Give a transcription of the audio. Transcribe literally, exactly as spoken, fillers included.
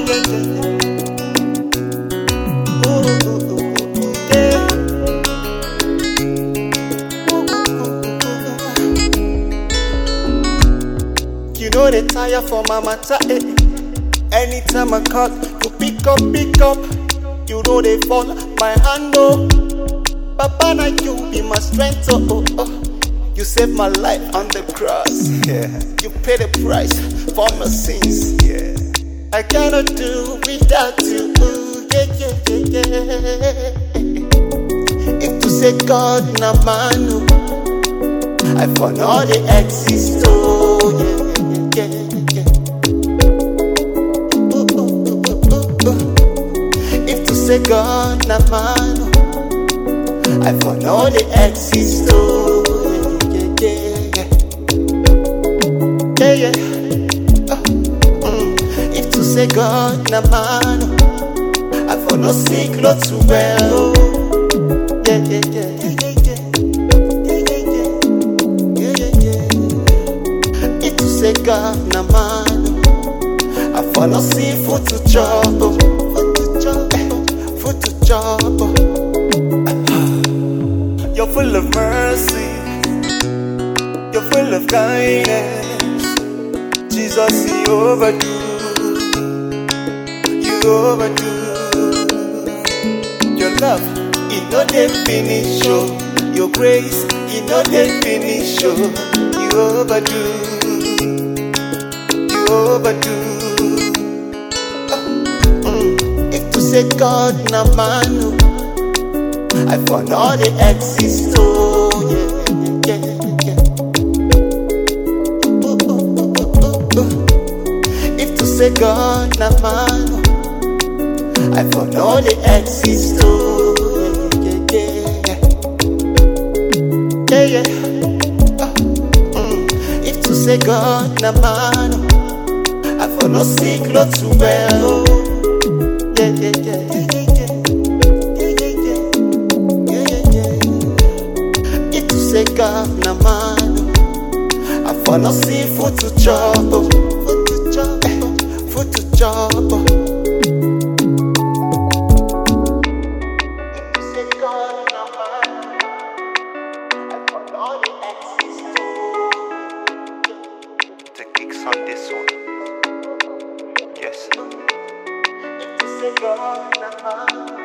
yeah, yeah. Ooh, ooh, ooh, ooh, yeah. Ooh, ooh, ooh, ooh. You know they tire for my matter, eh? Anytime I call, you pick up, pick up. You know they fall my hand, oh. Papa, now you be my strength, oh, oh, oh. You saved my life on the cross, yeah. You paid the price for my sins, yeah. I cannot do without you, yeah, yeah, yeah, yeah. If to say God, na manu, I found all the exist, oh, yeah, yeah, yeah, yeah. Ooh, ooh, ooh, ooh, ooh. If to say God, na manu, I found all the exist, oh, yeah, yeah. Oh, mm. If to say God na man, I for no sick, not too well. Yeah, yeah, yeah, yeah, yeah, yeah, yeah, yeah, yeah. If to say God na man, I for no see food to chop, food to chop, food to chop. You're full of mercy, you're full of kindness. Jesus, you overdo, you overdo. Your love, it no dey finish, oh. Your grace, it no dey finish, oh. You overdo, you overdo. Oh, mm. If to say God na man, I found all the exist, oh, yeah, yeah, yeah. Say God na man, I found all the exist, oh, yeah, yeah, yeah, yeah, yeah. Oh, mm. If to say God na man, I found no sick, not too well, oh, yeah, yeah, yeah, yeah, yeah, yeah, yeah. If to say God na man, I found no seafood to chop, oh, food to chop. Food to chop. If you say God na man, I found all the exist. The kicks on this one. Yes. If you say God na man.